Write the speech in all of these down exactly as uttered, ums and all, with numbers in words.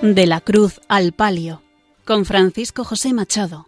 De la cruz al palio, con Francisco José Machado.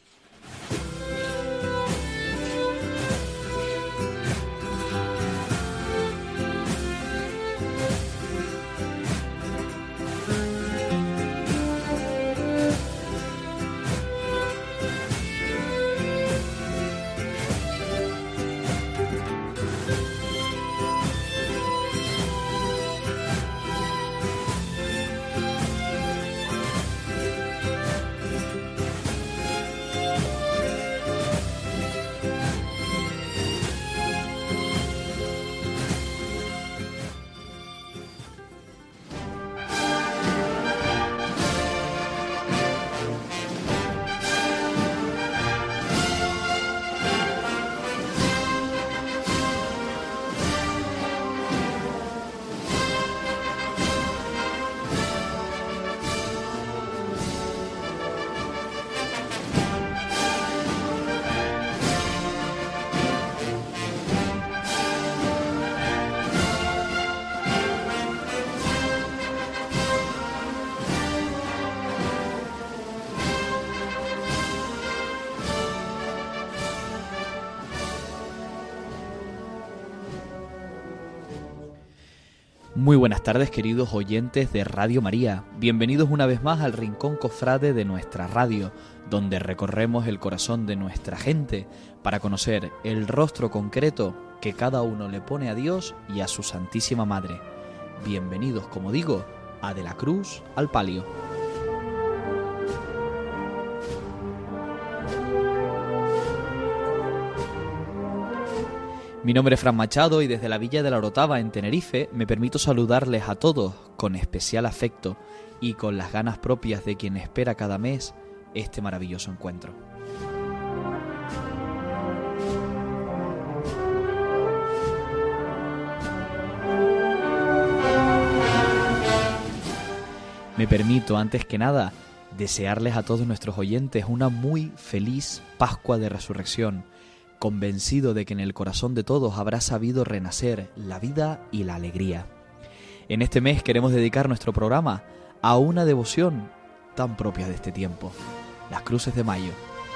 Muy buenas tardes, queridos oyentes de Radio María. Bienvenidos una vez más al Rincón Cofrade de nuestra radio, donde recorremos el corazón de nuestra gente para conocer el rostro concreto que cada uno le pone a Dios y a su Santísima Madre. Bienvenidos, como digo, a De la Cruz al Palio. Mi nombre es Fran Machado y desde la Villa de la Orotava, en Tenerife, me permito saludarles a todos con especial afecto y con las ganas propias de quien espera cada mes este maravilloso encuentro. Me permito, antes que nada, desearles a todos nuestros oyentes una muy feliz Pascua de Resurrección, convencido de que en el corazón de todos habrá sabido renacer la vida y la alegría. En este mes queremos dedicar nuestro programa a una devoción tan propia de este tiempo, las Cruces de Mayo.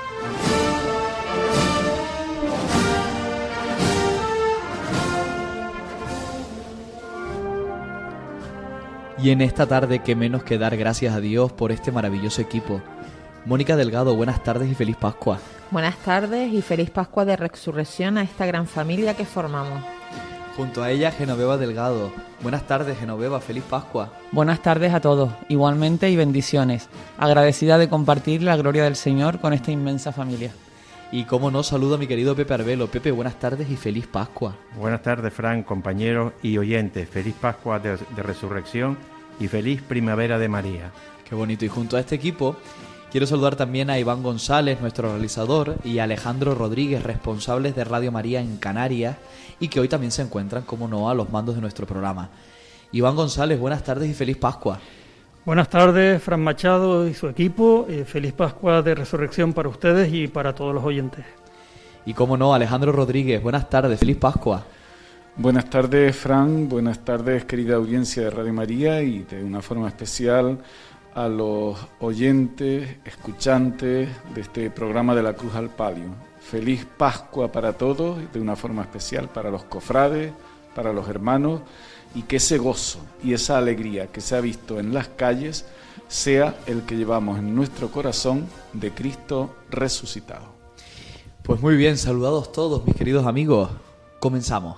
Y en esta tarde, qué menos que dar gracias a Dios por este maravilloso equipo. Mónica Delgado, buenas tardes y feliz Pascua. Buenas tardes y feliz Pascua de Resurrección a esta gran familia que formamos. Junto a ella, Genoveva Delgado. Buenas tardes, Genoveva, feliz Pascua. Buenas tardes a todos, igualmente y bendiciones. Agradecida de compartir la gloria del Señor con esta inmensa familia. Y cómo no, saludo a mi querido Pepe Arbelo. Pepe, buenas tardes y feliz Pascua. Buenas tardes, Fran, compañeros y oyentes. Feliz Pascua de, de Resurrección y feliz Primavera de María. Qué bonito. Y junto a este equipo quiero saludar también a Iván González, nuestro realizador, y a Alejandro Rodríguez, responsables de Radio María en Canarias, y que hoy también se encuentran, como no, a los mandos de nuestro programa. Iván González, buenas tardes y feliz Pascua. Buenas tardes, Fran Machado y su equipo. Eh, feliz Pascua de Resurrección para ustedes y para todos los oyentes. Y como no, Alejandro Rodríguez, buenas tardes, feliz Pascua. Buenas tardes, Fran. Buenas tardes, querida audiencia de Radio María, y de una forma especial a los oyentes, escuchantes de este programa de la Cruz al Palio. Feliz Pascua para todos, de una forma especial para los cofrades, para los hermanos, y que ese gozo y esa alegría que se ha visto en las calles sea el que llevamos en nuestro corazón de Cristo resucitado. Pues muy bien, saludados todos, mis queridos amigos. Comenzamos.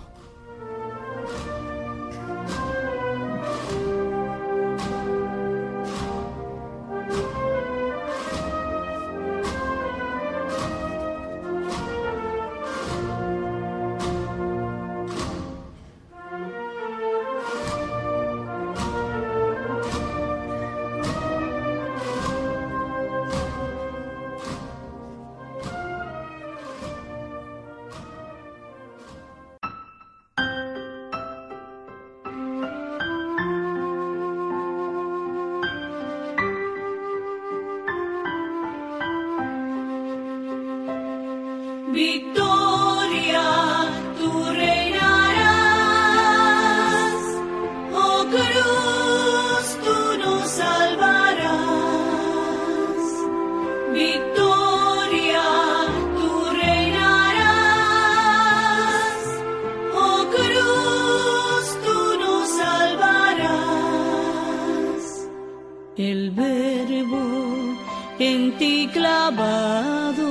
el verbo en ti clavado,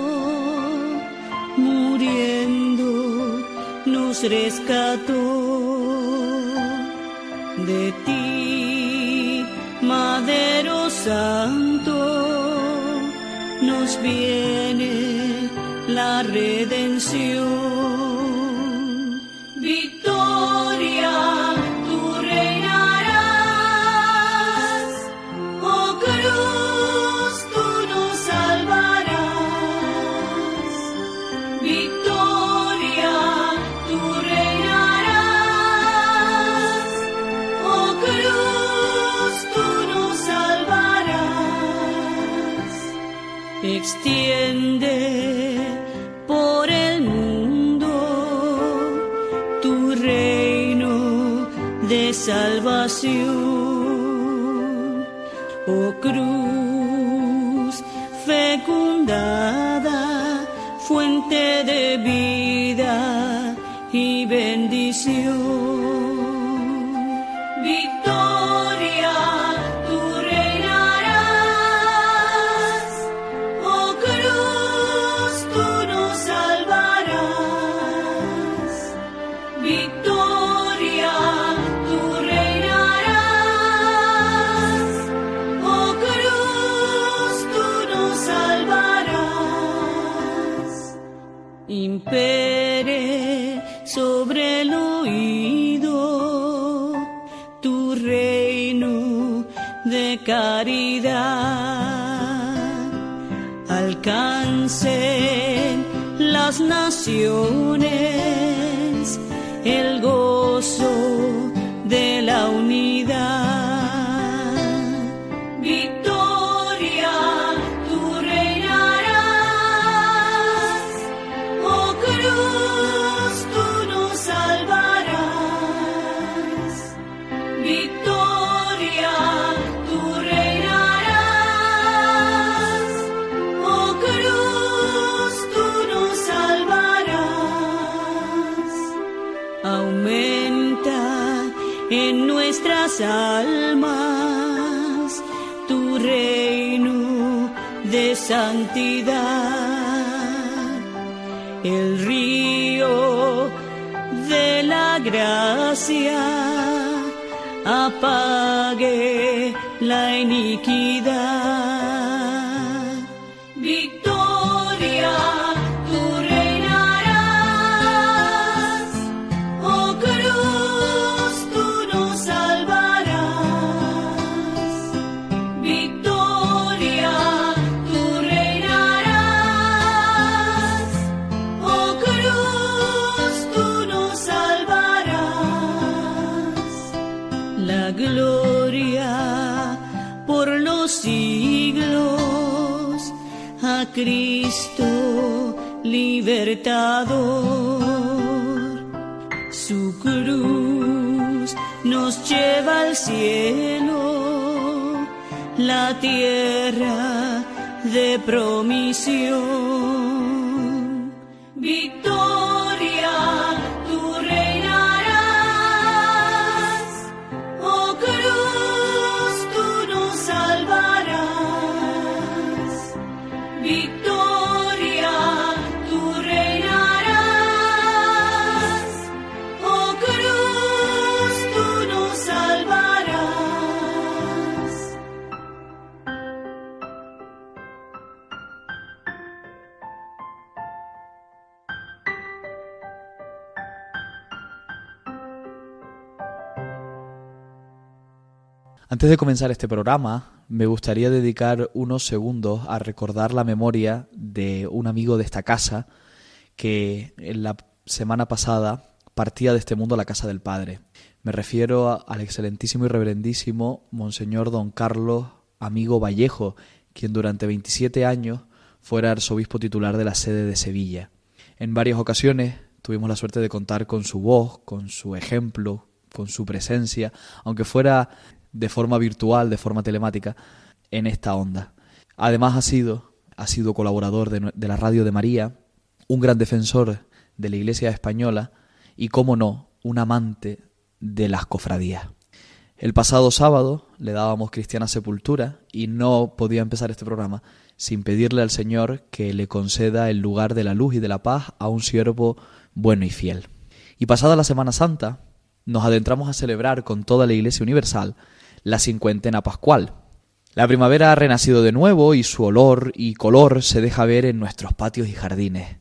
muriendo nos rescató. De ti, Madero Santo, nos viene la redención. Victoria, tú reinarás, oh cruz, tú nos salvarás. Victoria, tú reinarás, oh cruz, tú nos salvarás. Extiende por el mundo tu reino de salvación, oh cruz fecundada, fuente de vida y bendición. Victoria, tú reinarás, oh cruz, tú nos salvarás. Victoria, tú reinarás, oh cruz, tú nos salvarás. Impere sobre el oído tu reino de caridad. Alcancen las naciones el gozo de la unidad. Victoria, tú reinarás, oh cruz, tú nos salvarás. Victoria, tú reinarás, oh cruz, tú nos salvarás. Aumenta en nuestras almas tu reino de santidad. El río de la gracia apague la iniquidad. Victoria, tú reinarás, oh cruz, tú nos salvarás. Victoria, tú reinarás, oh cruz, tú nos salvarás. La gloria por los siglos a Cristo libertador. Su cruz nos lleva al cielo, la tierra de promisión. Victoria, tú reinarás, oh cruz, tú nos salvarás. Victoria, tú reinarás, oh cruz, tú nos salvarás. Antes de comenzar este programa, me gustaría dedicar unos segundos a recordar la memoria de un amigo de esta casa que en la semana pasada partía de este mundo a la casa del Padre. Me refiero a, al excelentísimo y reverendísimo Monseñor Don Carlos Amigo Vallejo, quien durante veintisiete años fuera arzobispo titular de la sede de Sevilla. En varias ocasiones tuvimos la suerte de contar con su voz, con su ejemplo, con su presencia, aunque fuera de forma virtual, de forma telemática, en esta onda. Además ha sido, ha sido colaborador de, de la Radio de María, un gran defensor de la Iglesia española y, cómo no, un amante de las cofradías. El pasado sábado le dábamos cristiana sepultura y no podía empezar este programa sin pedirle al Señor que le conceda el lugar de la luz y de la paz a un siervo bueno y fiel. Y pasada la Semana Santa, nos adentramos a celebrar con toda la Iglesia Universal la cincuentena pascual. La primavera ha renacido de nuevo y su olor y color se deja ver en nuestros patios y jardines.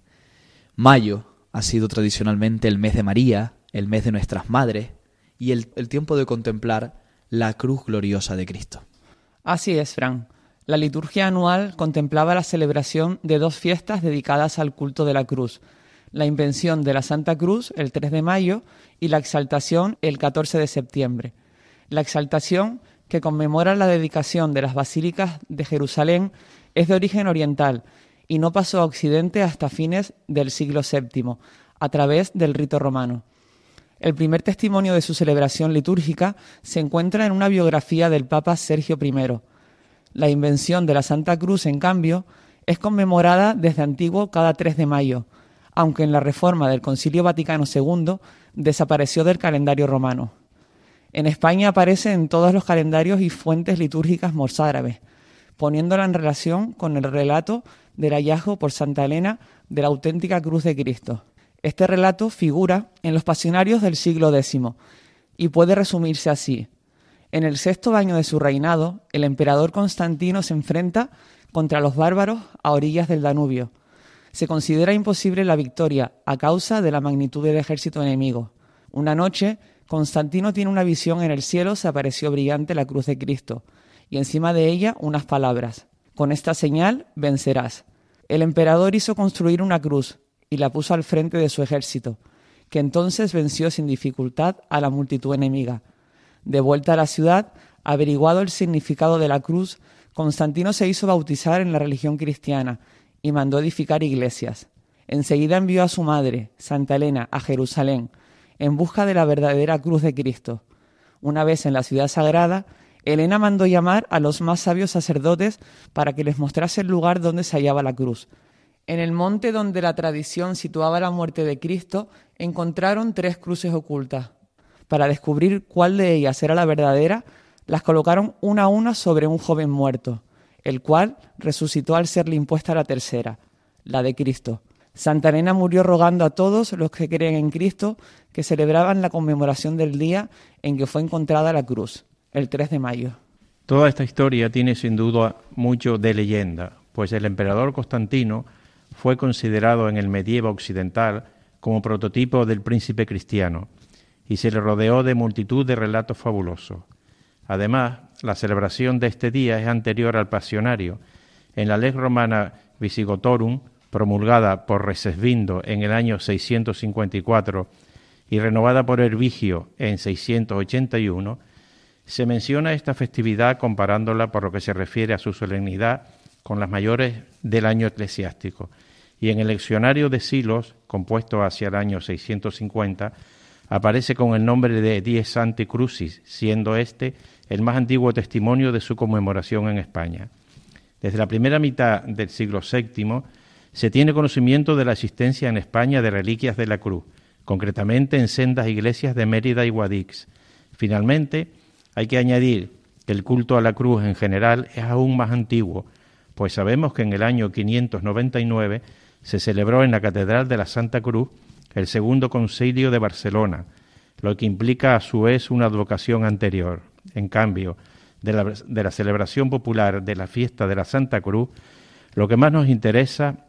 Mayo ha sido tradicionalmente el mes de María, el mes de nuestras madres y el, el tiempo de contemplar la cruz gloriosa de Cristo. Así es, Fran. La liturgia anual contemplaba la celebración de dos fiestas dedicadas al culto de la cruz: la Invención de la Santa Cruz el tres de mayo y la Exaltación el catorce de septiembre. La Exaltación, que conmemora la dedicación de las basílicas de Jerusalén, es de origen oriental y no pasó a Occidente hasta fines del siglo séptimo, a través del rito romano. El primer testimonio de su celebración litúrgica se encuentra en una biografía del Papa Sergio primero. La Invención de la Santa Cruz, en cambio, es conmemorada desde antiguo cada tres de mayo, aunque en la reforma del Concilio Vaticano segundo desapareció del calendario romano. En España aparece en todos los calendarios y fuentes litúrgicas mozárabes, poniéndola en relación con el relato del hallazgo por Santa Elena de la auténtica cruz de Cristo. Este relato figura en los pasionarios del siglo décimo y puede resumirse así. En el sexto año de su reinado, el emperador Constantino se enfrenta contra los bárbaros a orillas del Danubio. Se considera imposible la victoria a causa de la magnitud del ejército enemigo. Una noche, Constantino tiene una visión: en el cielo se apareció brillante la cruz de Cristo y encima de ella unas palabras: con esta señal vencerás. El emperador hizo construir una cruz y la puso al frente de su ejército, que entonces venció sin dificultad a la multitud enemiga. De vuelta a la ciudad, averiguado el significado de la cruz, Constantino se hizo bautizar en la religión cristiana y mandó edificar iglesias. Enseguida envió a su madre, Santa Elena, a Jerusalén, en busca de la verdadera cruz de Cristo. Una vez en la ciudad sagrada, Elena mandó llamar a los más sabios sacerdotes para que les mostrase el lugar donde se hallaba la cruz. En el monte donde la tradición situaba la muerte de Cristo, encontraron tres cruces ocultas. Para descubrir cuál de ellas era la verdadera, las colocaron una a una sobre un joven muerto, el cual resucitó al serle impuesta la tercera, la de Cristo. Santa Elena murió rogando a todos los que creen en Cristo que celebraban la conmemoración del día en que fue encontrada la cruz, el tres de mayo. Toda esta historia tiene sin duda mucho de leyenda, pues el emperador Constantino fue considerado en el medievo occidental como prototipo del príncipe cristiano y se le rodeó de multitud de relatos fabulosos. Además, la celebración de este día es anterior al Pasionario. En la Lex Romana Visigotorum, promulgada por Recesvindo en el año seiscientos cincuenta y cuatro y renovada por Hervigio en seiscientos ochenta y uno, se menciona esta festividad comparándola por lo que se refiere a su solemnidad con las mayores del año eclesiástico. Y en el Leccionario de Silos, compuesto hacia el año seiscientos cincuenta, aparece con el nombre de Dies Sancti Crucis, siendo este el más antiguo testimonio de su conmemoración en España. Desde la primera mitad del siglo séptimo se tiene conocimiento de la existencia en España de reliquias de la cruz, concretamente en sendas iglesias de Mérida y Guadix. Finalmente, hay que añadir que el culto a la cruz en general es aún más antiguo, pues sabemos que en el año quinientos noventa y nueve se celebró en la Catedral de la Santa Cruz el segundo concilio de Barcelona, lo que implica a su vez una advocación anterior. En cambio, de la, de la celebración popular de la fiesta de la Santa Cruz, lo que más nos interesa,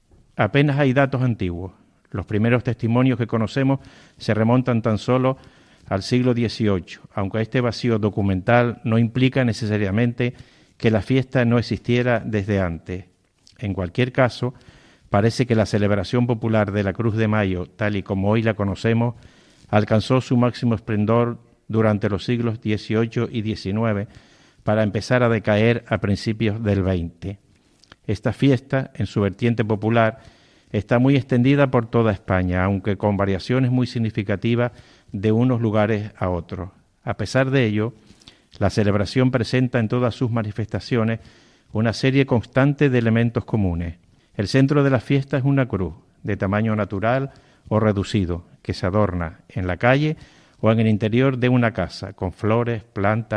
apenas hay datos antiguos. Los primeros testimonios que conocemos se remontan tan solo al siglo dieciocho, aunque este vacío documental no implica necesariamente que la fiesta no existiera desde antes. En cualquier caso, parece que la celebración popular de la Cruz de Mayo, tal y como hoy la conocemos, alcanzó su máximo esplendor durante los siglos dieciocho y diecinueve, para empezar a decaer a principios del veinte. Esta fiesta, en su vertiente popular, está muy extendida por toda España, aunque con variaciones muy significativas de unos lugares a otros. A pesar de ello, la celebración presenta en todas sus manifestaciones una serie constante de elementos comunes. El centro de la fiesta es una cruz, de tamaño natural o reducido, que se adorna en la calle o en el interior de una casa, con flores, plantas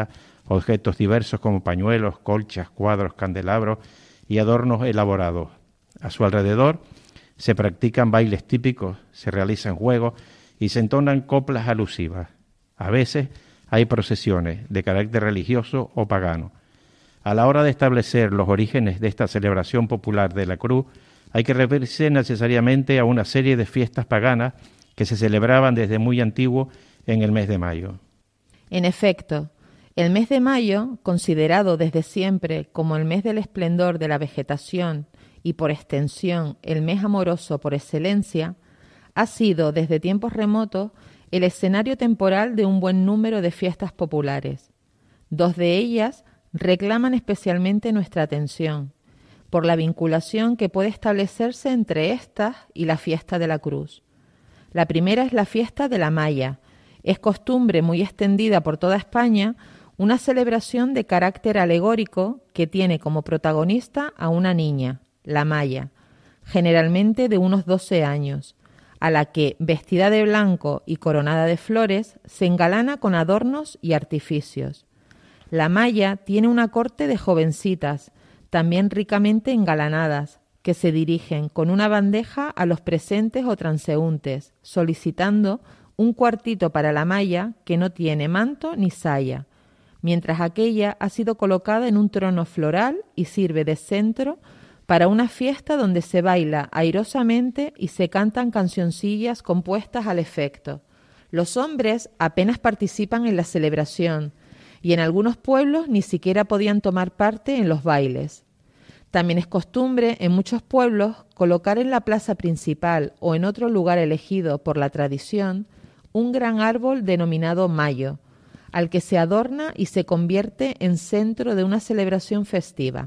objetos diversos como pañuelos, colchas, cuadros, candelabros y adornos elaborados. A su alrededor se practican bailes típicos, se realizan juegos y se entonan coplas alusivas. A veces hay procesiones de carácter religioso o pagano. A la hora de establecer los orígenes de esta celebración popular de la cruz, hay que referirse necesariamente a una serie de fiestas paganas que se celebraban desde muy antiguo en el mes de mayo. En efecto, el mes de mayo, considerado desde siempre como el mes del esplendor de la vegetación y por extensión el mes amoroso por excelencia, ha sido desde tiempos remotos el escenario temporal de un buen número de fiestas populares. Dos de ellas reclaman especialmente nuestra atención, por la vinculación que puede establecerse entre estas y la fiesta de la cruz. La primera es la fiesta de la Maya. Es costumbre muy extendida por toda España una celebración de carácter alegórico que tiene como protagonista a una niña, la Maya, generalmente de unos doce años, a la que, vestida de blanco y coronada de flores, se engalana con adornos y artificios. La Maya tiene una corte de jovencitas, también ricamente engalanadas, que se dirigen con una bandeja a los presentes o transeúntes, solicitando un cuartito para la Maya que no tiene manto ni saya, mientras aquella ha sido colocada en un trono floral y sirve de centro para una fiesta donde se baila airosamente y se cantan cancioncillas compuestas al efecto. Los hombres apenas participan en la celebración y en algunos pueblos ni siquiera podían tomar parte en los bailes. También es costumbre en muchos pueblos colocar en la plaza principal o en otro lugar elegido por la tradición un gran árbol denominado mayo, al que se adorna y se convierte en centro de una celebración festiva.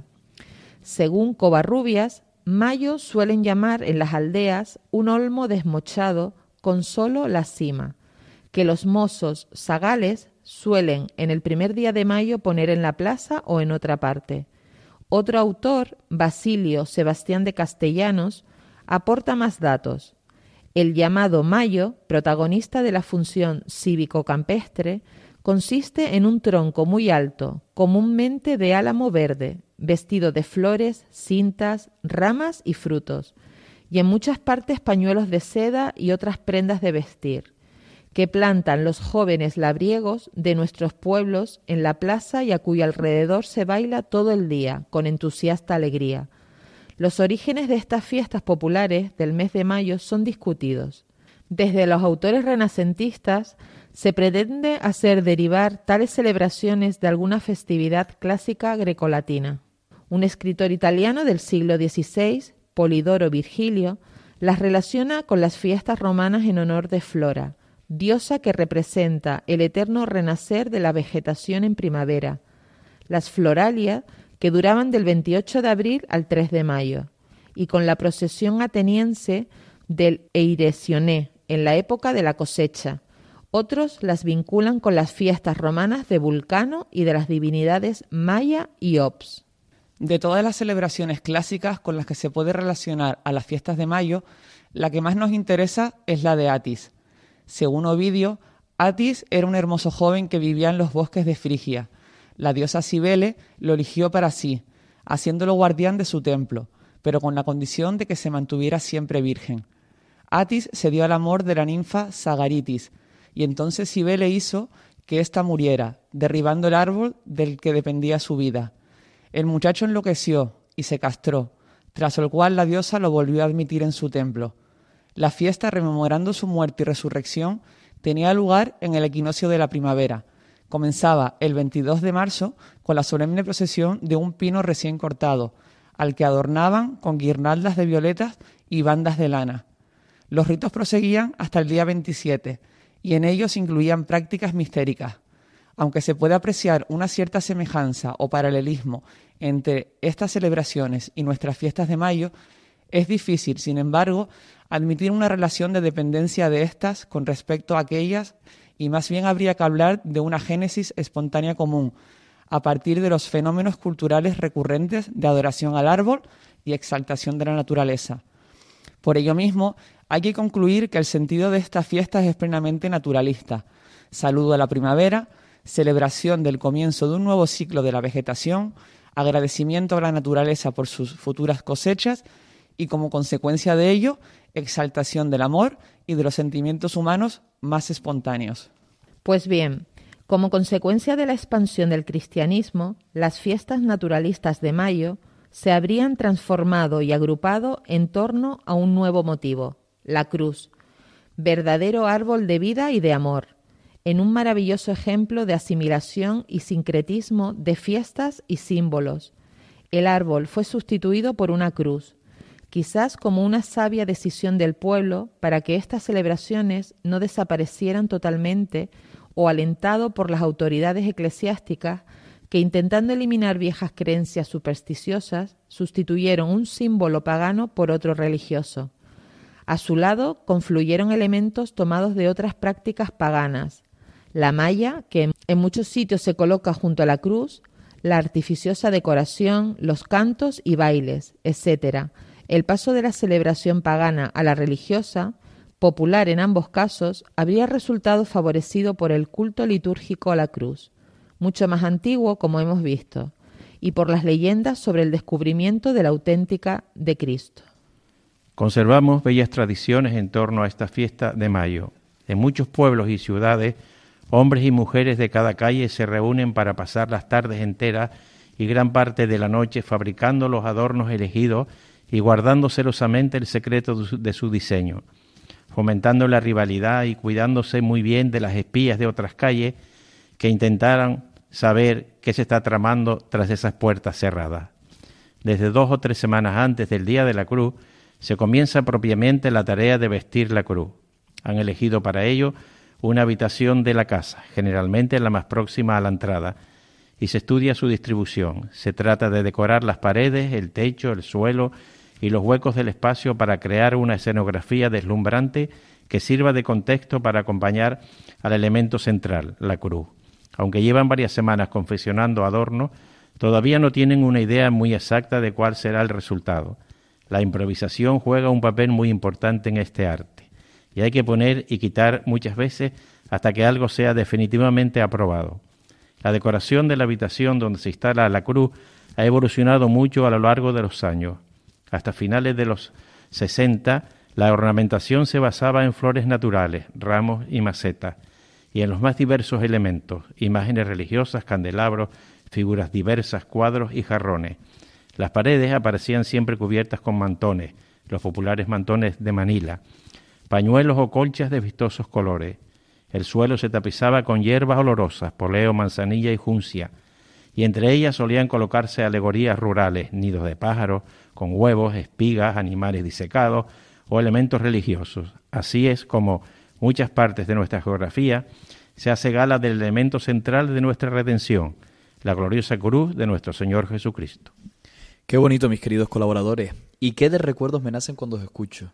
Según Covarrubias, mayo suelen llamar en las aldeas un olmo desmochado con solo la cima, que los mozos zagales suelen en el primer día de mayo poner en la plaza o en otra parte. Otro autor, Basilio Sebastián de Castellanos, aporta más datos. El llamado mayo, protagonista de la función cívico-campestre, consiste en un tronco muy alto, comúnmente de álamo verde, vestido de flores, cintas, ramas y frutos, y en muchas partes pañuelos de seda y otras prendas de vestir, que plantan los jóvenes labriegos de nuestros pueblos en la plaza y a cuyo alrededor se baila todo el día, con entusiasta alegría. Los orígenes de estas fiestas populares del mes de mayo son discutidos. Desde los autores renacentistas se pretende hacer derivar tales celebraciones de alguna festividad clásica grecolatina. Un escritor italiano del siglo dieciséis, Polidoro Virgilio, las relaciona con las fiestas romanas en honor de Flora, diosa que representa el eterno renacer de la vegetación en primavera, las Floralia, que duraban del veintiocho de abril al tres de mayo, y con la procesión ateniense del Eiresioné, en la época de la cosecha. Otros las vinculan con las fiestas romanas de Vulcano y de las divinidades Maya y Ops. De todas las celebraciones clásicas con las que se puede relacionar a las fiestas de mayo, la que más nos interesa es la de Atis. Según Ovidio, Atis era un hermoso joven que vivía en los bosques de Frigia. La diosa Cibele lo eligió para sí, haciéndolo guardián de su templo, pero con la condición de que se mantuviera siempre virgen. Atis se dio al amor de la ninfa Sagaritis, y entonces Cibele hizo que ésta muriera, derribando el árbol del que dependía su vida. El muchacho enloqueció y se castró, tras lo cual la diosa lo volvió a admitir en su templo. La fiesta, rememorando su muerte y resurrección, tenía lugar en el equinoccio de la primavera. Comenzaba el veintidós de marzo con la solemne procesión de un pino recién cortado, al que adornaban con guirnaldas de violetas y bandas de lana. Los ritos proseguían hasta el día veintisiete, y en ellos incluían prácticas mistéricas. Aunque se puede apreciar una cierta semejanza o paralelismo entre estas celebraciones y nuestras fiestas de mayo, es difícil, sin embargo, admitir una relación de dependencia de estas con respecto a aquellas, y más bien habría que hablar de una génesis espontánea común, a partir de los fenómenos culturales recurrentes de adoración al árbol y exaltación de la naturaleza. Por ello mismo, hay que concluir que el sentido de estas fiestas es plenamente naturalista. Saludo a la primavera, celebración del comienzo de un nuevo ciclo de la vegetación, agradecimiento a la naturaleza por sus futuras cosechas y, como consecuencia de ello, exaltación del amor y de los sentimientos humanos más espontáneos. Pues bien, como consecuencia de la expansión del cristianismo, las fiestas naturalistas de mayo se habrían transformado y agrupado en torno a un nuevo motivo, la cruz, verdadero árbol de vida y de amor, en un maravilloso ejemplo de asimilación y sincretismo de fiestas y símbolos. El árbol fue sustituido por una cruz, quizás como una sabia decisión del pueblo para que estas celebraciones no desaparecieran totalmente, o alentado por las autoridades eclesiásticas que, intentando eliminar viejas creencias supersticiosas, sustituyeron un símbolo pagano por otro religioso. A su lado confluyeron elementos tomados de otras prácticas paganas: la malla, que en muchos sitios se coloca junto a la cruz, la artificiosa decoración, los cantos y bailes, etcétera. El paso de la celebración pagana a la religiosa, popular en ambos casos, habría resultado favorecido por el culto litúrgico a la cruz, mucho más antiguo, como hemos visto, y por las leyendas sobre el descubrimiento de la auténtica de Cristo. Conservamos bellas tradiciones en torno a esta fiesta de mayo. En muchos pueblos y ciudades, hombres y mujeres de cada calle se reúnen para pasar las tardes enteras y gran parte de la noche fabricando los adornos elegidos y guardando celosamente el secreto de su, de su diseño, fomentando la rivalidad y cuidándose muy bien de las espías de otras calles que intentaran saber qué se está tramando tras esas puertas cerradas. Desde dos o tres semanas antes del Día de la Cruz se comienza propiamente la tarea de vestir la cruz. Han elegido para ello una habitación de la casa, generalmente la más próxima a la entrada, y se estudia su distribución. Se trata de decorar las paredes, el techo, el suelo y los huecos del espacio para crear una escenografía deslumbrante que sirva de contexto para acompañar al elemento central, la cruz. Aunque llevan varias semanas confeccionando adornos, todavía no tienen una idea muy exacta de cuál será el resultado. La improvisación juega un papel muy importante en este arte, y hay que poner y quitar muchas veces hasta que algo sea definitivamente aprobado. La decoración de la habitación donde se instala la cruz ha evolucionado mucho a lo largo de los años. Hasta finales de los sesenta, la ornamentación se basaba en flores naturales, ramos y macetas, y en los más diversos elementos: imágenes religiosas, candelabros, figuras diversas, cuadros y jarrones. Las paredes aparecían siempre cubiertas con mantones, los populares mantones de Manila, pañuelos o colchas de vistosos colores. El suelo se tapizaba con hierbas olorosas, poleo, manzanilla y juncia, y entre ellas solían colocarse alegorías rurales, nidos de pájaros, con huevos, espigas, animales disecados o elementos religiosos. Así es como muchas partes de nuestra geografía se hace gala del elemento central de nuestra redención, la gloriosa cruz de nuestro Señor Jesucristo. Qué bonito, mis queridos colaboradores, y qué de recuerdos me nacen cuando os escucho.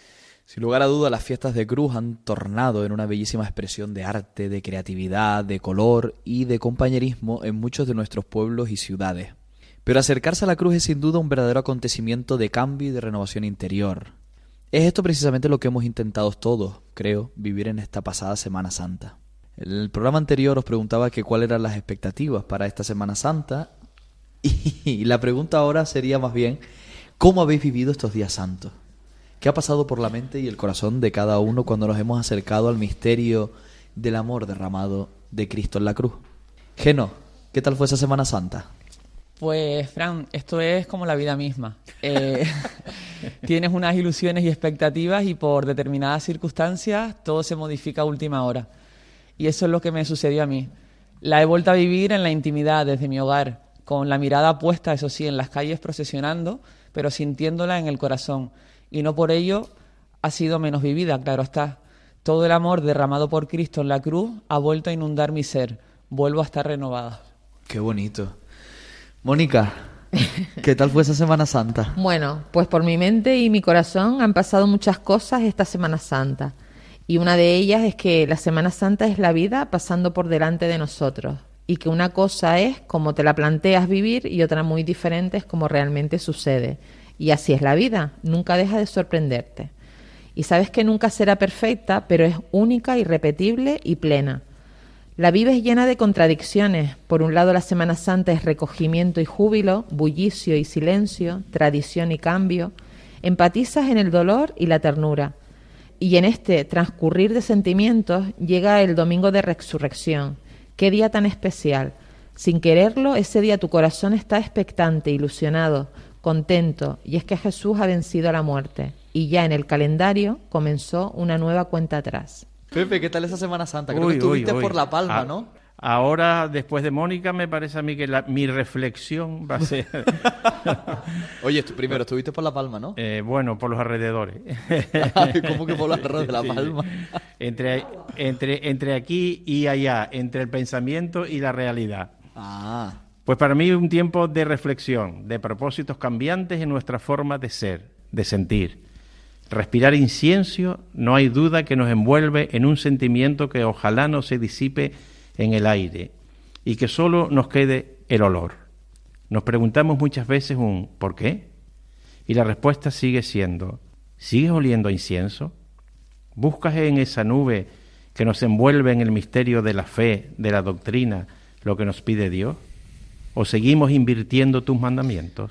Sin lugar a duda, las fiestas de cruz han tornado en una bellísima expresión de arte, de creatividad, de color y de compañerismo en muchos de nuestros pueblos y ciudades. Pero acercarse a la cruz es sin duda un verdadero acontecimiento de cambio y de renovación interior. Es esto precisamente lo que hemos intentado todos, creo, vivir en esta pasada Semana Santa. En el programa anterior os preguntaba que cuáles eran las expectativas para esta Semana Santa, y la pregunta ahora sería más bien, ¿cómo habéis vivido estos días santos? ¿Qué ha pasado por la mente y el corazón de cada uno cuando nos hemos acercado al misterio del amor derramado de Cristo en la cruz? Geno, ¿qué tal fue esa Semana Santa? Pues, Fran, esto es como la vida misma. Eh, tienes unas ilusiones y expectativas y por determinadas circunstancias todo se modifica a última hora. Y eso es lo que me sucedió a mí. La he vuelto a vivir en la intimidad, desde mi hogar, con la mirada puesta, eso sí, en las calles procesionando, pero sintiéndola en el corazón. Y no por ello ha sido menos vivida, claro está. Todo el amor derramado por Cristo en la cruz ha vuelto a inundar mi ser. Vuelvo a estar renovada. Qué bonito. Mónica, ¿qué tal fue esa Semana Santa? Bueno, pues por mi mente y mi corazón han pasado muchas cosas esta Semana Santa. Y una de ellas es que la Semana Santa es la vida pasando por delante de nosotros. Y que una cosa es como te la planteas vivir y otra muy diferente es como realmente sucede. Y así es la vida, nunca deja de sorprenderte. Y sabes que nunca será perfecta, pero es única, irrepetible y plena. La vives llena de contradicciones. Por un lado, la Semana Santa es recogimiento y júbilo, bullicio y silencio, tradición y cambio. Empatizas en el dolor y la ternura. Y en este transcurrir de sentimientos llega el domingo de resurrección. ¡Qué día tan especial! Sin quererlo, ese día tu corazón está expectante, ilusionado, contento, y es que Jesús ha vencido a la muerte. Y ya en el calendario comenzó una nueva cuenta atrás. Pepe, ¿qué tal esa Semana Santa? Creo Uy, que estuviste uy, uy. por La Palma, Ah, ¿no? Ahora, después de Mónica, me parece a mí que la- mi reflexión va a ser, Oye, tú primero estuviste por La Palma, ¿no? eh, bueno, por los alrededores. ¿Cómo que por los alrededores de La Sí, Palma? sí. Entre, entre, entre aquí y allá, entre el pensamiento y la realidad. Ah, Pues para mí un tiempo de reflexión, de propósitos cambiantes en nuestra forma de ser, de sentir. Respirar incienso no hay duda que nos envuelve en un sentimiento que ojalá no se disipe en el aire y que solo nos quede el olor. Nos preguntamos muchas veces un ¿por qué? Y la respuesta sigue siendo ¿sigues oliendo a incienso? ¿Buscas en esa nube que nos envuelve en el misterio de la fe, de la doctrina, lo que nos pide Dios? ¿O seguimos invirtiendo tus mandamientos?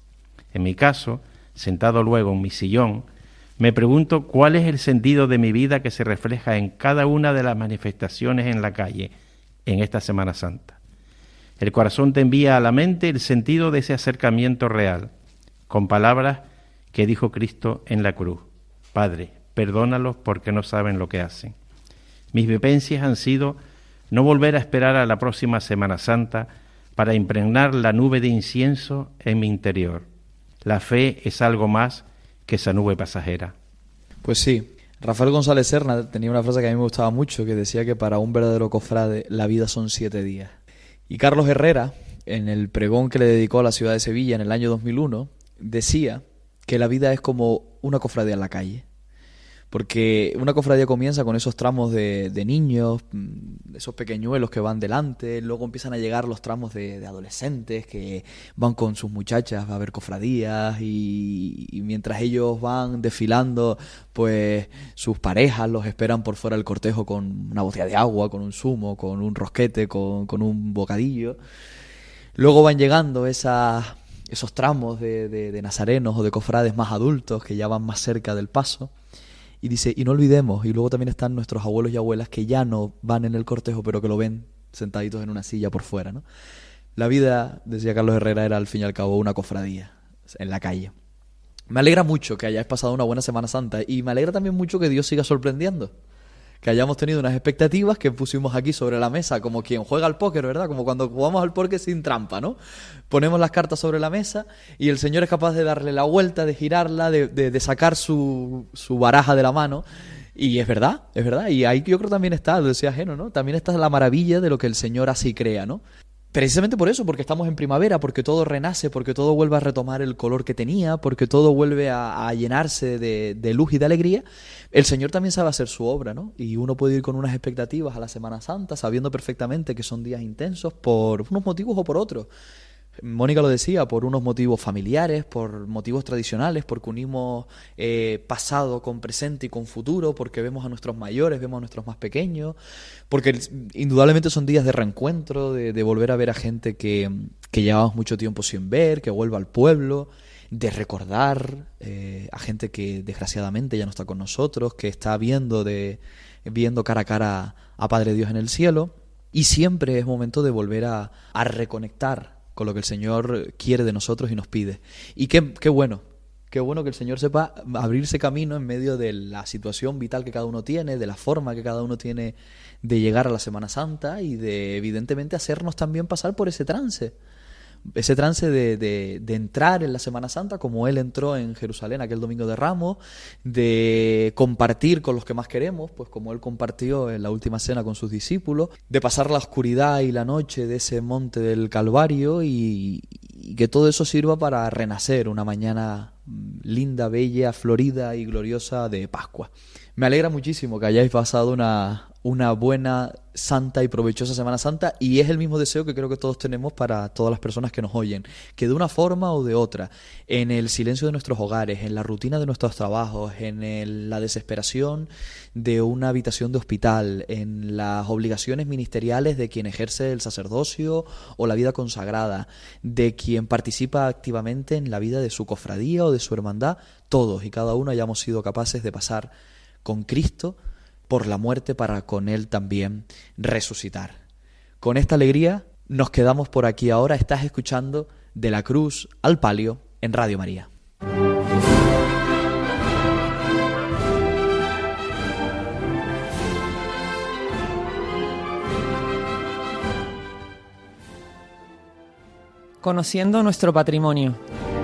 En mi caso, sentado luego en mi sillón, me pregunto cuál es el sentido de mi vida que se refleja en cada una de las manifestaciones en la calle en esta Semana Santa. El corazón te envía a la mente el sentido de ese acercamiento real, con palabras que dijo Cristo en la cruz. Padre, perdónalos porque no saben lo que hacen. Mis vivencias han sido no volver a esperar a la próxima Semana Santa para impregnar la nube de incienso en mi interior. La fe es algo más que esa nube pasajera. pues sí. Rafael González Serna tenía una frase que a mí me gustaba mucho, que decía que para un verdadero cofrade la vida son siete días. Y Carlos Herrera, en el pregón que le dedicó a la ciudad de Sevilla en el año dos mil uno, decía que la vida es como una cofradía en la calle. Porque una cofradía comienza con esos tramos de, de niños, mm, esos pequeñuelos que van delante, luego empiezan a llegar los tramos de, de adolescentes que van con sus muchachas a ver cofradías y, y mientras ellos van desfilando, pues sus parejas los esperan por fuera del cortejo con una botella de agua, con un zumo, con un rosquete, con, con un bocadillo. Luego van llegando esas, esos tramos de, de, de nazarenos o de cofrades más adultos que ya van más cerca del paso. Y dice, y no olvidemos, y luego también están nuestros abuelos y abuelas que ya no van en el cortejo, pero que lo ven sentaditos en una silla por fuera, ¿no? La vida, decía Carlos Herrera, era al fin y al cabo una cofradía en la calle. Me alegra mucho que hayáis pasado una buena Semana Santa y me alegra también mucho que Dios siga sorprendiendo. Que hayamos tenido unas expectativas que pusimos aquí sobre la mesa, como quien juega al póker, ¿verdad? Como cuando jugamos al póker sin trampa, ¿no? Ponemos las cartas sobre la mesa y el Señor es capaz de darle la vuelta, de girarla, de, de, de sacar su, su baraja de la mano. Y es verdad, es verdad. Y ahí yo creo que también está, lo decía Geno, ¿no? También está la maravilla de lo que el Señor hace y crea, ¿no? Precisamente por eso, porque estamos en primavera, porque todo renace, porque todo vuelve a retomar el color que tenía, porque todo vuelve a, a llenarse de, de luz y de alegría, el Señor también sabe hacer su obra, ¿no? Y uno puede ir con unas expectativas a la Semana Santa, sabiendo perfectamente que son días intensos por unos motivos o por otros. Mónica lo decía, por unos motivos familiares, por motivos tradicionales, porque unimos eh, pasado con presente y con futuro, porque vemos a nuestros mayores, vemos a nuestros más pequeños, porque indudablemente son días de reencuentro, de, de volver a ver a gente que, que llevamos mucho tiempo sin ver, que vuelva al pueblo, de recordar eh, a gente que desgraciadamente ya no está con nosotros, que está viendo, de, viendo cara a cara a Padre Dios en el cielo, y siempre es momento de volver a, a reconectar con lo que el Señor quiere de nosotros y nos pide. Y qué, qué bueno, qué bueno que el Señor sepa abrirse camino en medio de la situación vital que cada uno tiene, de la forma que cada uno tiene de llegar a la Semana Santa y de, evidentemente, hacernos también pasar por ese trance. Ese trance de, de, de entrar en la Semana Santa como Él entró en Jerusalén aquel domingo de Ramos, de compartir con los que más queremos, pues como Él compartió en la última cena con sus discípulos, de pasar la oscuridad y la noche de ese monte del Calvario y, y que todo eso sirva para renacer una mañana linda, bella, florida y gloriosa de Pascua. Me alegra muchísimo que hayáis pasado una, una buena, santa y provechosa Semana Santa, y es el mismo deseo que creo que todos tenemos para todas las personas que nos oyen, que de una forma o de otra, en el silencio de nuestros hogares, en la rutina de nuestros trabajos, en el, la desesperación de una habitación de hospital, en las obligaciones ministeriales de quien ejerce el sacerdocio o la vida consagrada, de quien participa activamente en la vida de su cofradía o de su hermandad, todos y cada uno hayamos sido capaces de pasar con Cristo por la muerte para con Él también resucitar. Con esta alegría nos quedamos por aquí ahora. Estás escuchando De la Cruz al Palio en Radio María. Conociendo nuestro patrimonio.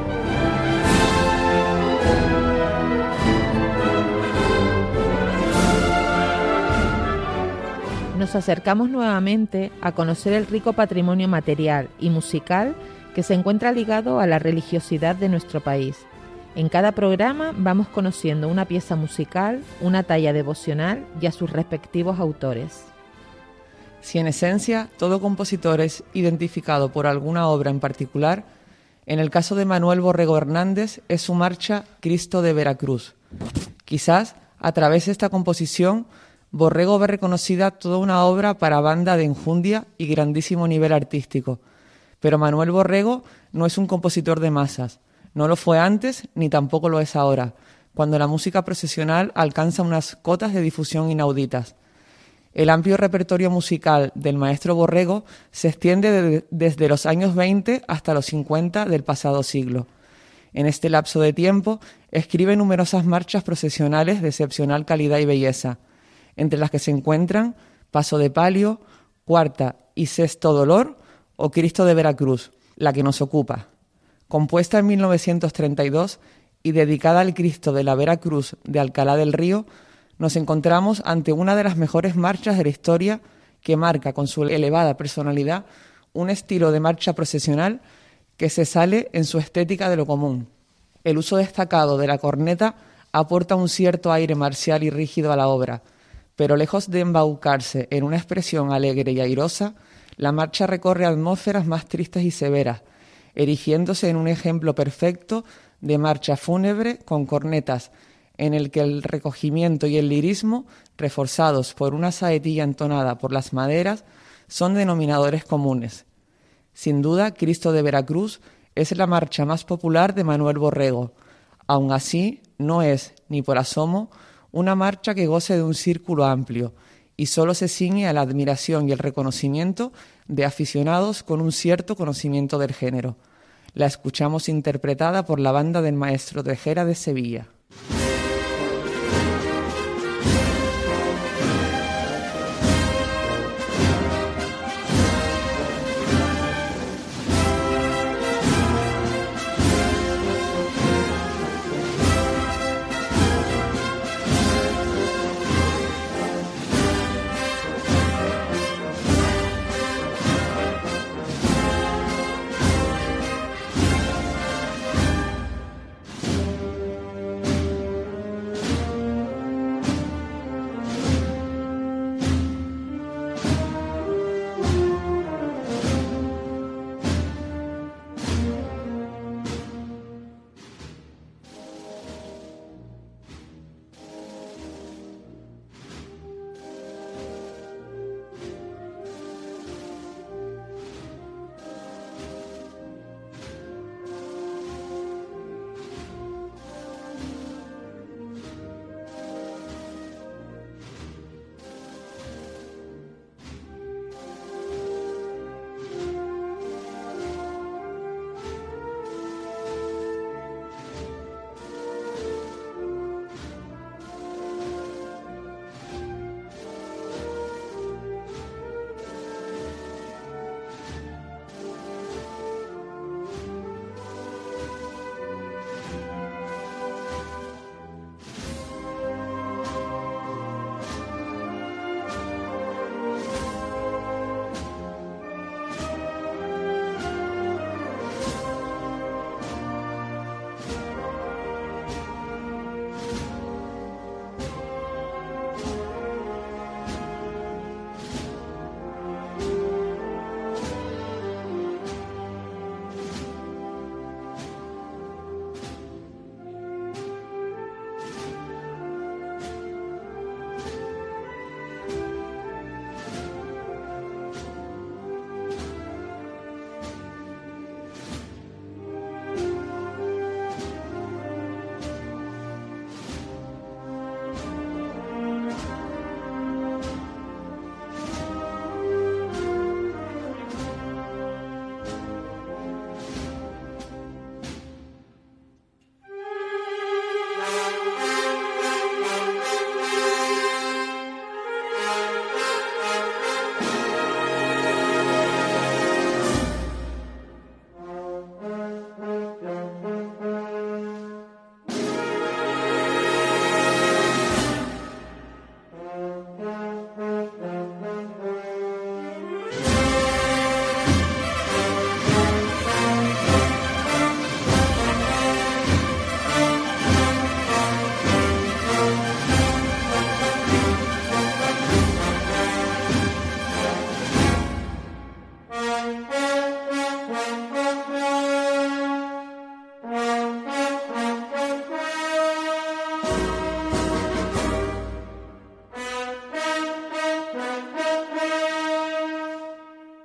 Nos acercamos nuevamente a conocer el rico patrimonio material y musical que se encuentra ligado a la religiosidad de nuestro país. En cada programa vamos conociendo una pieza musical, una talla devocional y a sus respectivos autores. Si en esencia todo compositor es identificado por alguna obra en particular, en el caso de Manuel Borrego Hernández es su marcha Cristo de Veracruz. Quizás a través de esta composición Borrego ve reconocida toda una obra para banda de enjundia y grandísimo nivel artístico. Pero Manuel Borrego no es un compositor de masas. No lo fue antes ni tampoco lo es ahora, cuando la música procesional alcanza unas cotas de difusión inauditas. El amplio repertorio musical del maestro Borrego se extiende de, desde los años veinte hasta los cincuenta del pasado siglo. En este lapso de tiempo escribe numerosas marchas procesionales de excepcional calidad y belleza, entre las que se encuentran Paso de Palio, Cuarta y Sexto Dolor o Cristo de Veracruz, la que nos ocupa. Compuesta en mil novecientos treinta y dos y dedicada al Cristo de la Veracruz de Alcalá del Río, nos encontramos ante una de las mejores marchas de la historia que marca con su elevada personalidad un estilo de marcha procesional que se sale en su estética de lo común. El uso destacado de la corneta aporta un cierto aire marcial y rígido a la obra, pero lejos de embaucarse en una expresión alegre y airosa, la marcha recorre atmósferas más tristes y severas, erigiéndose en un ejemplo perfecto de marcha fúnebre con cornetas, en el que el recogimiento y el lirismo, reforzados por una saetilla entonada por las maderas, son denominadores comunes. Sin duda, Cristo de Veracruz es la marcha más popular de Manuel Borrego. Aun así, no es, ni por asomo, una marcha que goce de un círculo amplio y solo se ciñe a la admiración y el reconocimiento de aficionados con un cierto conocimiento del género. La escuchamos interpretada por la banda del maestro Tejera de Sevilla.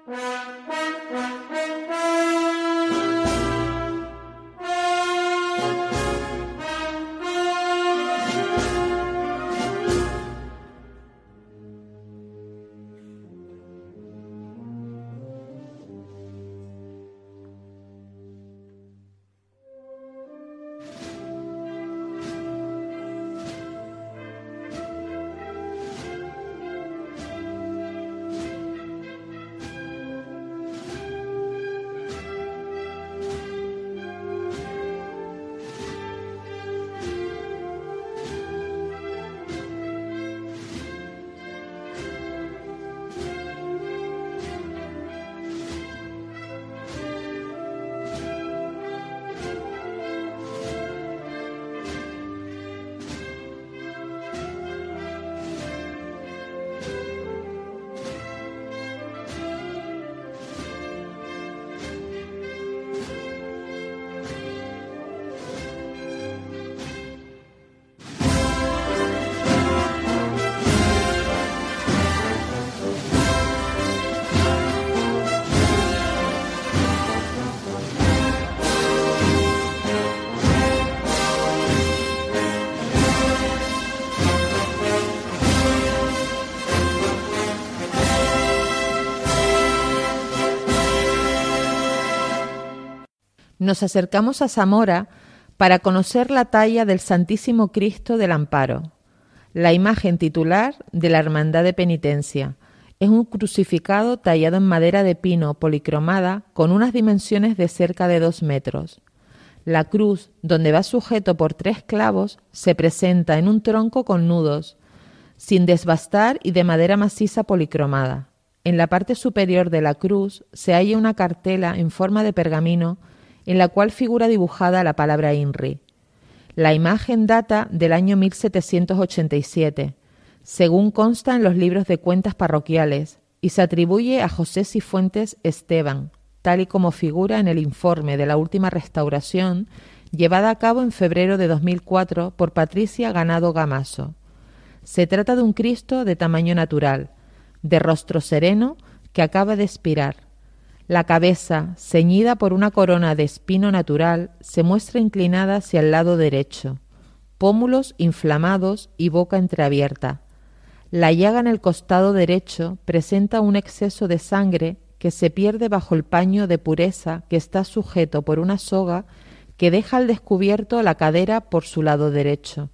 Nos acercamos a Zamora para conocer la talla del Santísimo Cristo del Amparo, la imagen titular de la Hermandad de Penitencia. Es un crucificado tallado en madera de pino policromada con unas dimensiones de cerca de dos metros. La cruz, donde va sujeto por tres clavos, se presenta en un tronco con nudos, sin desbastar y de madera maciza policromada. En la parte superior de la cruz se halla una cartela en forma de pergamino en la cual figura dibujada la palabra INRI. La imagen data del año mil setecientos ochenta y siete, según consta en los libros de cuentas parroquiales, y se atribuye a José Cifuentes Esteban, tal y como figura en el informe de la última restauración llevada a cabo en febrero de dos mil cuatro por Patricia Ganado Gamaso. Se trata de un Cristo de tamaño natural, de rostro sereno, que acaba de expirar. La cabeza, ceñida por una corona de espino natural, se muestra inclinada hacia el lado derecho, pómulos inflamados y boca entreabierta. La llaga en el costado derecho presenta un exceso de sangre que se pierde bajo el paño de pureza que está sujeto por una soga que deja al descubierto la cadera por su lado derecho.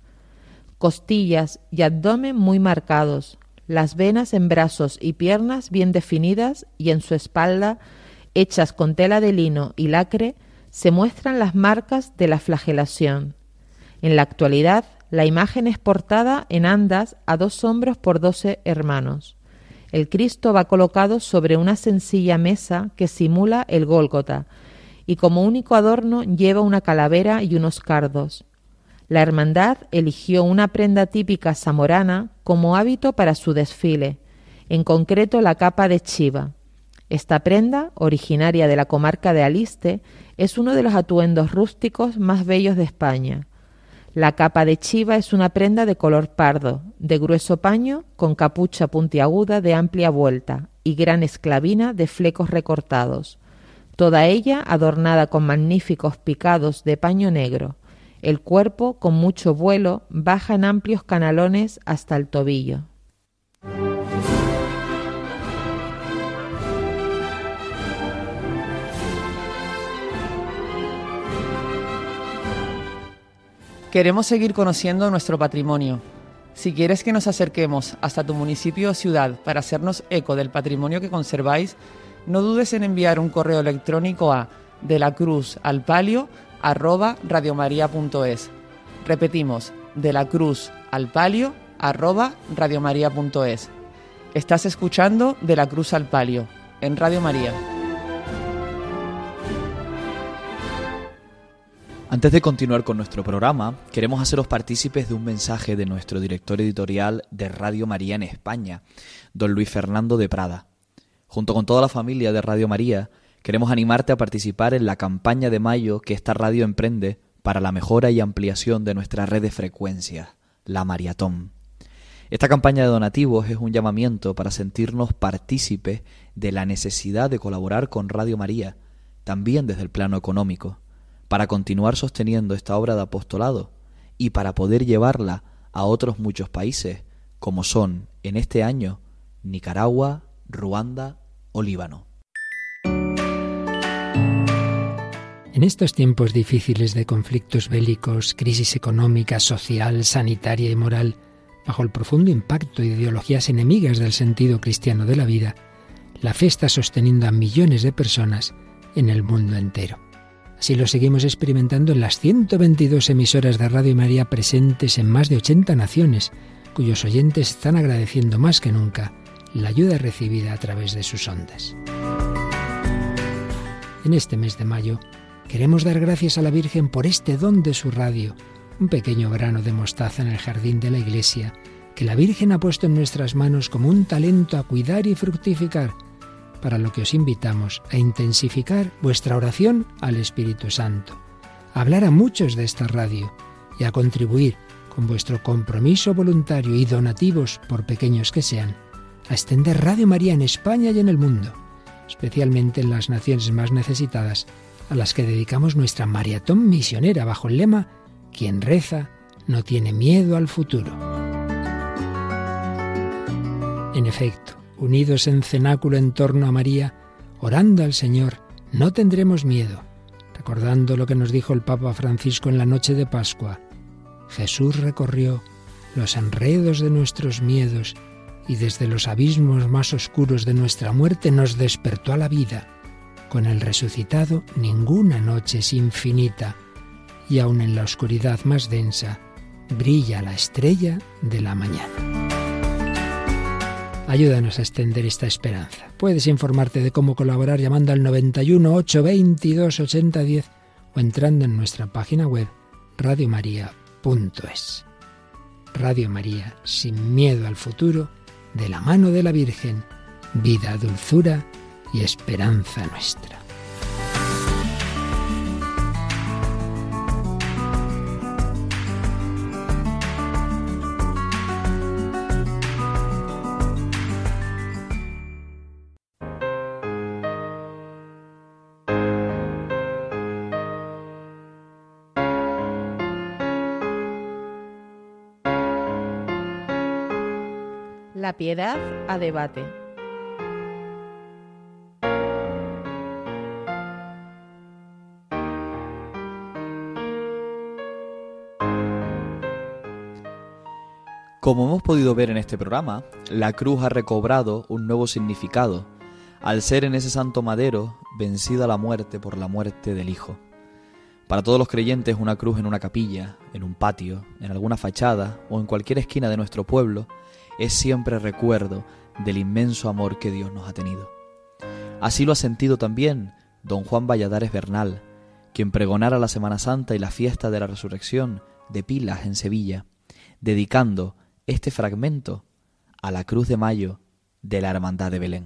Costillas y abdomen muy marcados, las venas en brazos y piernas bien definidas y en su espalda, hechas con tela de lino y lacre, se muestran las marcas de la flagelación. En la actualidad, la imagen es portada en andas a dos hombros por doce hermanos. El Cristo va colocado sobre una sencilla mesa que simula el Gólgota y como único adorno lleva una calavera y unos cardos. La hermandad eligió una prenda típica zamorana como hábito para su desfile, en concreto la capa de chiva. Esta prenda, originaria de la comarca de Aliste, es uno de los atuendos rústicos más bellos de España. La capa de chiva es una prenda de color pardo, de grueso paño, con capucha puntiaguda de amplia vuelta y gran esclavina de flecos recortados, toda ella adornada con magníficos picados de paño negro. El cuerpo, con mucho vuelo, baja en amplios canalones hasta el tobillo. Queremos seguir conociendo nuestro patrimonio. Si quieres que nos acerquemos hasta tu municipio o ciudad para hacernos eco del patrimonio que conserváis, no dudes en enviar un correo electrónico a de la cruz al palio arroba radiomaria punto es. Repetimos, de la cruz al palio arroba radiomaria punto es. Estás escuchando De la Cruz al Palio en Radio María. Antes de continuar con nuestro programa, queremos haceros partícipes de un mensaje de nuestro director editorial de Radio María en España, don Luis Fernando de Prada. Junto con toda la familia de Radio María, queremos animarte a participar en la campaña de mayo que esta radio emprende para la mejora y ampliación de nuestra red de frecuencias, la Mariatón. Esta campaña de donativos es un llamamiento para sentirnos partícipes de la necesidad de colaborar con Radio María, también desde el plano económico, para continuar sosteniendo esta obra de apostolado y para poder llevarla a otros muchos países, como son, en este año, Nicaragua, Ruanda o Líbano. En estos tiempos difíciles de conflictos bélicos, crisis económica, social, sanitaria y moral, bajo el profundo impacto de ideologías enemigas del sentido cristiano de la vida, la fe está sosteniendo a millones de personas en el mundo entero. Así lo seguimos experimentando en las ciento veintidós emisoras de Radio María presentes en más de ochenta naciones, cuyos oyentes están agradeciendo más que nunca la ayuda recibida a través de sus ondas. En este mes de mayo, queremos dar gracias a la Virgen por este don de su radio, un pequeño grano de mostaza en el jardín de la Iglesia, que la Virgen ha puesto en nuestras manos como un talento a cuidar y fructificar, para lo que os invitamos a intensificar vuestra oración al Espíritu Santo, a hablar a muchos de esta radio y a contribuir con vuestro compromiso voluntario y donativos, por pequeños que sean, a extender Radio María en España y en el mundo, especialmente en las naciones más necesitadas, a las que dedicamos nuestra maratón misionera bajo el lema «Quien reza no tiene miedo al futuro». En efecto, unidos en cenáculo en torno a María, orando al Señor, no tendremos miedo, recordando lo que nos dijo el Papa Francisco en la noche de Pascua. Jesús recorrió los enredos de nuestros miedos y desde los abismos más oscuros de nuestra muerte nos despertó a la vida. Con el resucitado ninguna noche es infinita, y aun en la oscuridad más densa brilla la estrella de la mañana. Ayúdanos a extender esta esperanza. Puedes informarte de cómo colaborar llamando al noventa y uno, ochocientos veintidós, ochenta diez o entrando en nuestra página web radio maría punto es. Radio María, sin miedo al futuro, de la mano de la Virgen, vida, dulzura y esperanza nuestra. La piedad a debate. Como hemos podido ver en este programa, la cruz ha recobrado un nuevo significado, al ser en ese santo madero vencida la muerte por la muerte del Hijo. Para todos los creyentes, una cruz en una capilla, en un patio, en alguna fachada o en cualquier esquina de nuestro pueblo es siempre recuerdo del inmenso amor que Dios nos ha tenido. Así lo ha sentido también don Juan Valladares Bernal, quien pregonara la Semana Santa y la fiesta de la Resurrección de Pilas en Sevilla, dedicando este fragmento a la Cruz de Mayo de la Hermandad de Belén.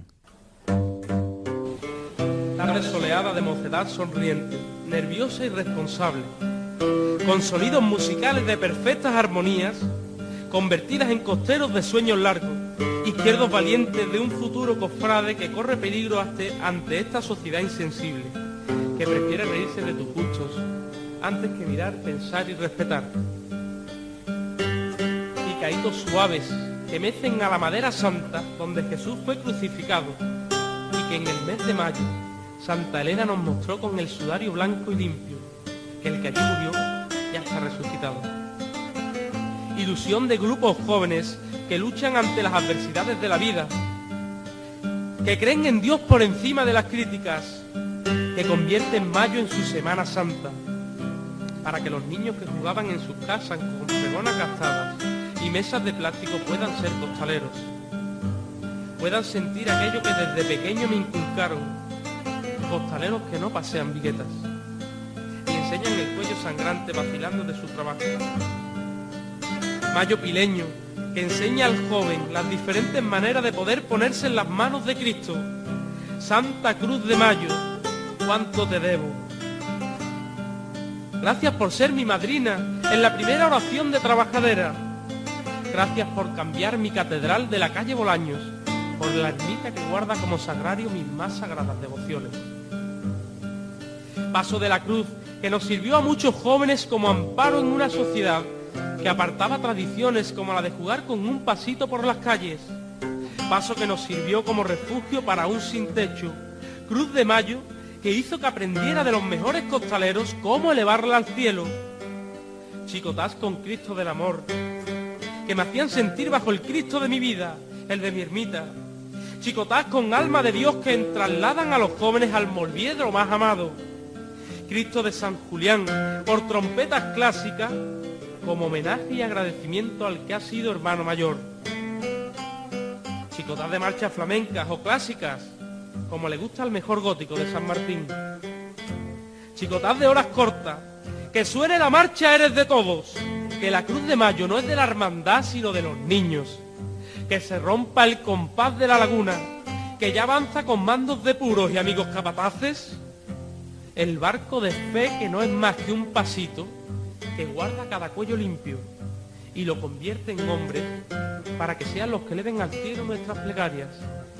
Tarde soleada de mocedad sonriente, nerviosa y responsable, con sonidos musicales de perfectas armonías, convertidas en costeros de sueños largos, izquierdos valientes de un futuro cofrade que corre peligro ante esta sociedad insensible, que prefiere reírse de tus gustos antes que mirar, pensar y respetar. Picaditos suaves que mecen a la madera santa donde Jesús fue crucificado y que en el mes de mayo Santa Elena nos mostró con el sudario blanco y limpio, que el que allí murió ya está resucitado. Ilusión de grupos jóvenes que luchan ante las adversidades de la vida, que creen en Dios por encima de las críticas, que convierten mayo en su Semana Santa, para que los niños que jugaban en sus casas con pregonas gastadas y mesas de plástico puedan ser costaleros, puedan sentir aquello que desde pequeño me inculcaron, costaleros que no pasean viguetas y enseñan el cuello sangrante vacilando de su trabajo. Mayo pileño, que enseña al joven las diferentes maneras de poder ponerse en las manos de Cristo. Santa Cruz de Mayo, cuánto te debo. Gracias por ser mi madrina en la primera oración de trabajadera. gracias por cambiar mi catedral de la calle Bolaños por la ermita que guarda como sagrario mis más sagradas devociones. Paso de la Cruz, que nos sirvió a muchos jóvenes como amparo en una sociedad que apartaba tradiciones como la de jugar con un pasito por las calles. Paso que nos sirvió como refugio para un sin techo. Cruz de Mayo, que hizo que aprendiera de los mejores costaleros cómo elevarla al cielo. Chicotás con Cristo del Amor, que me hacían sentir bajo el Cristo de mi vida, el de mi ermita. Chicotás con alma de Dios que trasladan a los jóvenes al Molviedro más amado. Cristo de San Julián, por trompetas clásicas, como homenaje y agradecimiento al que ha sido hermano mayor. Chicotás de marchas flamencas o clásicas, como le gusta al mejor gótico de San Martín. Chicotás de horas cortas, que suene la marcha Eres de Todos, que la Cruz de Mayo no es de la hermandad sino de los niños. Que se rompa el compás de la laguna, que ya avanza con mandos de puros y amigos capataces. El barco de fe que no es más que un pasito, que guarda cada cuello limpio y lo convierte en hombres para que sean los que eleven al cielo nuestras plegarias.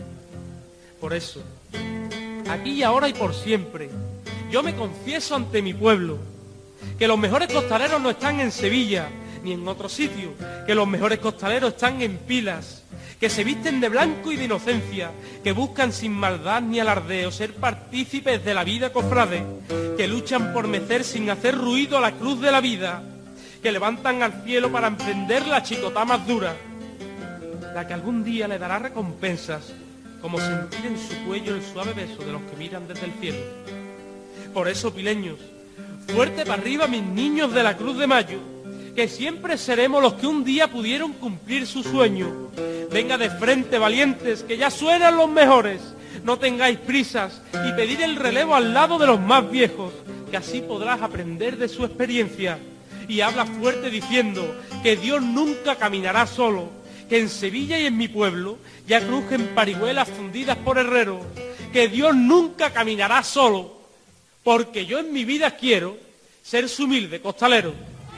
Por eso, aquí y ahora y por siempre, yo me confieso ante mi pueblo, que los mejores costaleros no están en Sevilla ni en otro sitio, que los mejores costaleros están en Pilas, que se visten de blanco y de inocencia, que buscan sin maldad ni alardeo ser partícipes de la vida cofrade, que luchan por mecer sin hacer ruido a la cruz de la vida, que levantan al cielo para emprender la chicotá más dura, la que algún día le dará recompensas, como sentir en su cuello el suave beso de los que miran desde el cielo. Por eso, pileños, fuerte para arriba mis niños de la Cruz de Mayo, que siempre seremos los que un día pudieron cumplir su sueño. Venga de frente, valientes, que ya suenan los mejores. No tengáis prisas y pedid el relevo al lado de los más viejos, que así podrás aprender de su experiencia. Y habla fuerte diciendo que Dios nunca caminará solo, que en Sevilla y en mi pueblo ya crujen parihuelas fundidas por herreros, que Dios nunca caminará solo, porque yo en mi vida quiero ser su humilde costalero.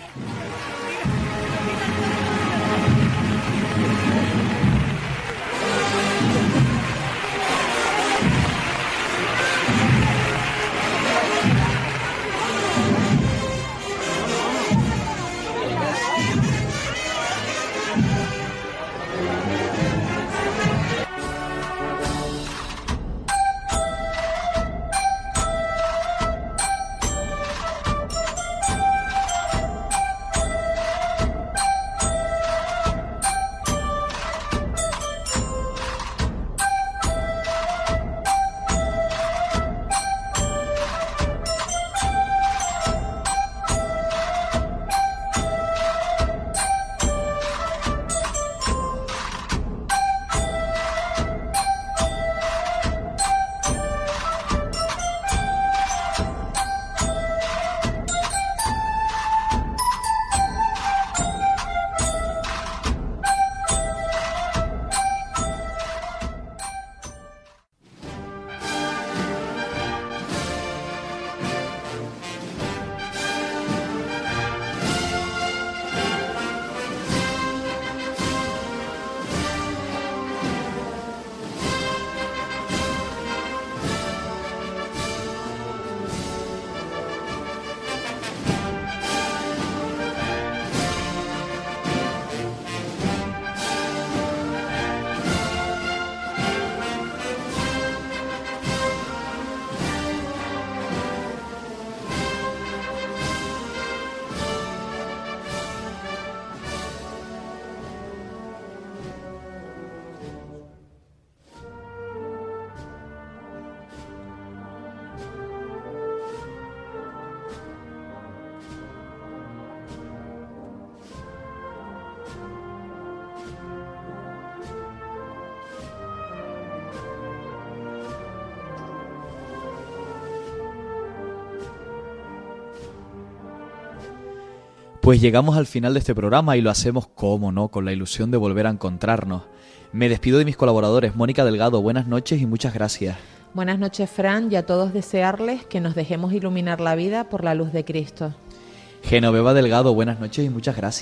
Pues llegamos al final de este programa y lo hacemos, cómo no, con la ilusión de volver a encontrarnos. Me despido de mis colaboradores. Mónica Delgado, buenas noches y muchas gracias. Buenas noches, Fran, y a todos desearles que nos dejemos iluminar la vida por la luz de Cristo. Genoveva Delgado, buenas noches y muchas gracias.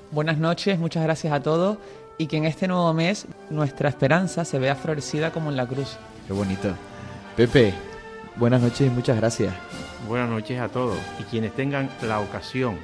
Buenas noches, muchas gracias a todos y que en este nuevo mes nuestra esperanza se vea florecida como en la cruz. Qué bonito. Pepe, buenas noches y muchas gracias. Buenas noches a todos y quienes tengan la ocasión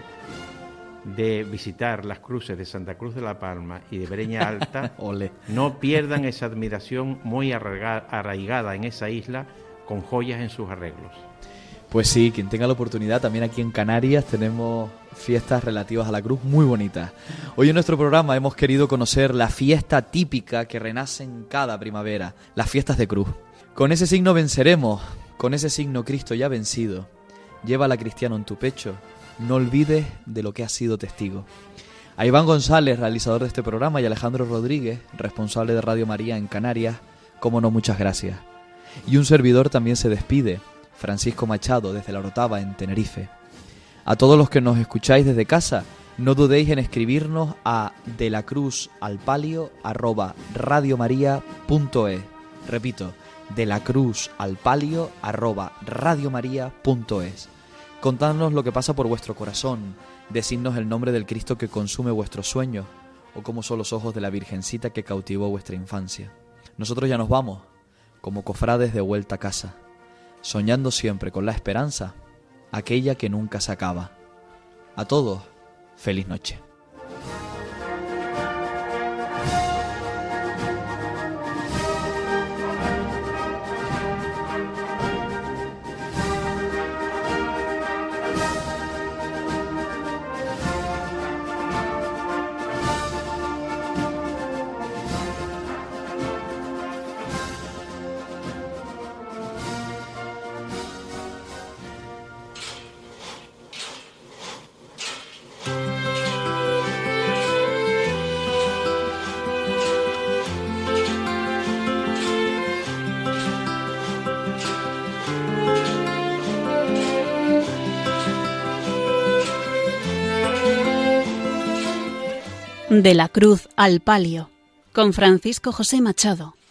de visitar las cruces de Santa Cruz de la Palma y de Breña Alta, Ole. no pierdan esa admiración muy arraiga- arraigada en esa isla con joyas en sus arreglos. Pues sí, quien tenga la oportunidad, también aquí en Canarias tenemos fiestas relativas a la cruz muy bonitas. Hoy en nuestro programa hemos querido conocer la fiesta típica que renace en cada primavera, las fiestas de cruz. Con ese signo venceremos, con ese signo Cristo ya vencido. Llévala, cristiano, en tu pecho, no olvides de lo que has sido testigo. A Iván González, realizador de este programa, y Alejandro Rodríguez, responsable de Radio María en Canarias, como no, muchas gracias. Y un servidor también se despide, Francisco Machado, desde La Orotava, en Tenerife. A todos los que nos escucháis desde casa, no dudéis en escribirnos a de la cruz al palio arroba radiomaria punto es. Repito, de la cruz al palio arroba radiomaria punto es. Contadnos lo que pasa por vuestro corazón, decidnos el nombre del Cristo que consume vuestros sueños, o cómo son los ojos de la Virgencita que cautivó vuestra infancia. Nosotros ya nos vamos, como cofrades de vuelta a casa, soñando siempre con la esperanza, aquella que nunca se acaba. A todos, feliz noche. De la cruz al palio, con Francisco José Machado.